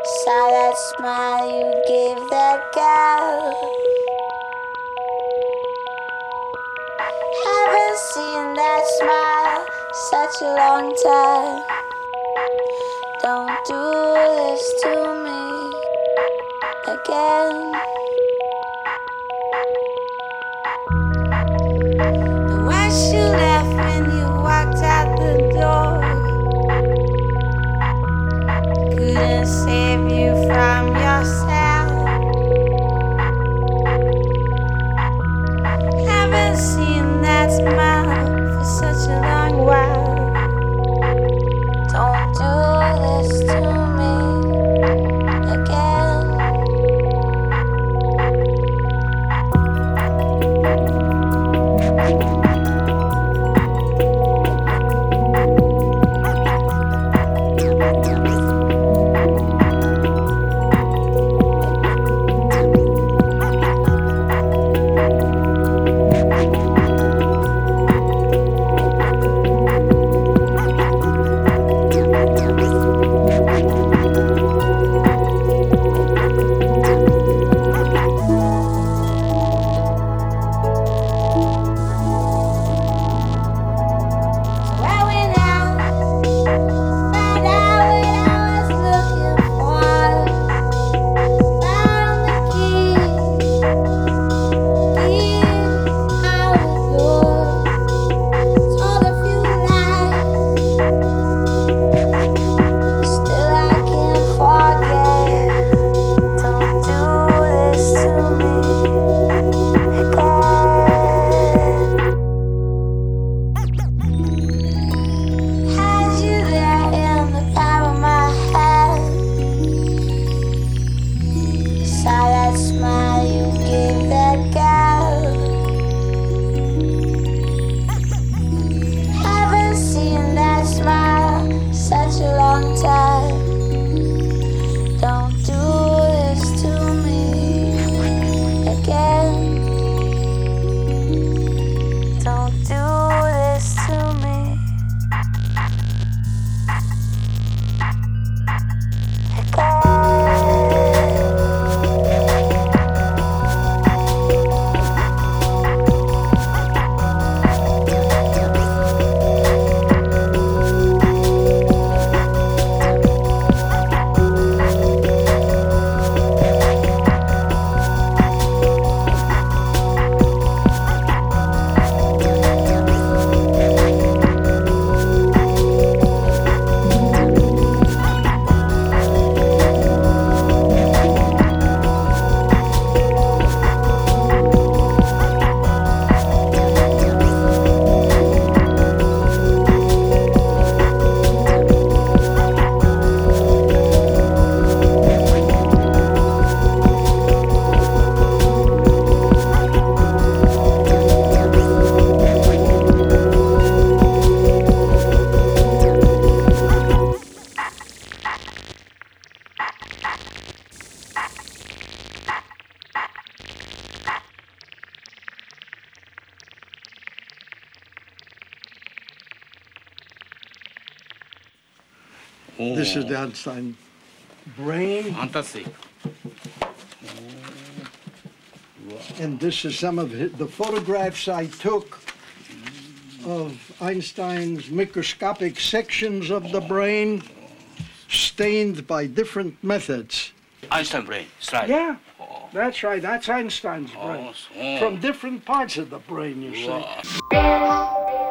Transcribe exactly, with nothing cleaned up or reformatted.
Saw that smile you gave that girl. Haven't seen that smile such a long time. Don't do this to me again. The words you left when you walked out the door couldn't save you from yourself. Haven't seen that smile for such a long while. Don't do this to me again. This is the Einstein brain. Fantastic. And this is some of the photographs I took of Einstein's microscopic sections of the brain, stained by different methods. Einstein brain, right? Yeah, that's right. That's Einstein's brain. Oh, so. From different parts of the brain, you see. Wow.